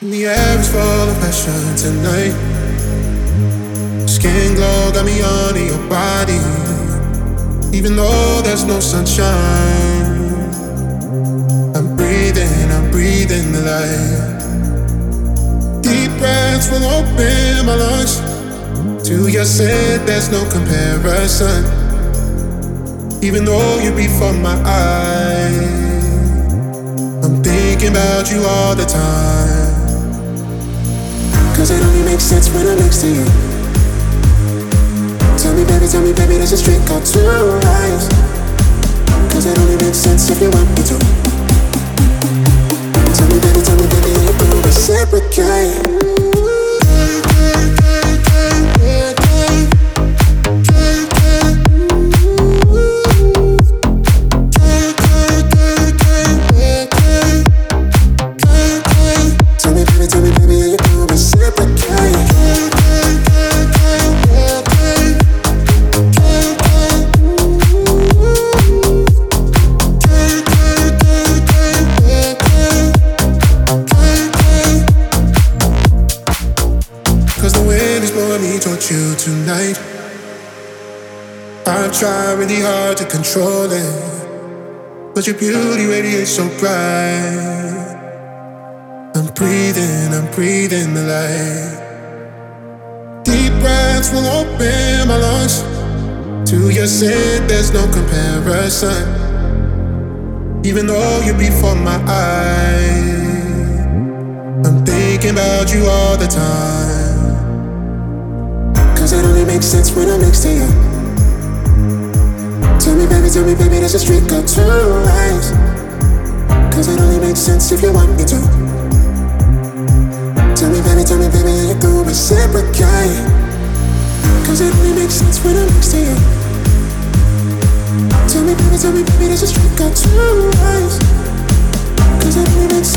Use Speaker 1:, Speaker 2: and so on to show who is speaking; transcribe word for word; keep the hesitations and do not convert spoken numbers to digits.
Speaker 1: The air is full of passion tonight. Skin glow got me under your body. Even though there's no sunshine, I'm breathing, I'm breathing the light. Deep breaths will open my lungs. To your scent, there's no comparison. Even though you're before my eyes, I'm thinking about you all the time. Cause it only makes sense when I'm next to you. Tell me baby, tell me baby, there's a street called Two Eyes. Cause it only makes sense if you want me to. Tell me baby, tell me baby, you will reciprocate. You tonight, I've tried really hard to control it, but your beauty radiates so bright. I'm breathing, I'm breathing the light. Deep breaths will open my lungs. To your scent, there's no comparison. Even though you're before my eyes, I'm thinking about you all the time. Cause it only makes sense when I'm next to you. Tell me baby, tell me baby, there's a street called Two Eyes. Cause it only makes sense if you want me to. Tell me baby, tell me baby, you go reciprocate. Cause it only makes sense when I'm next to you. Tell me baby, tell me baby, there's a street called Two Eyes. Cause it only makes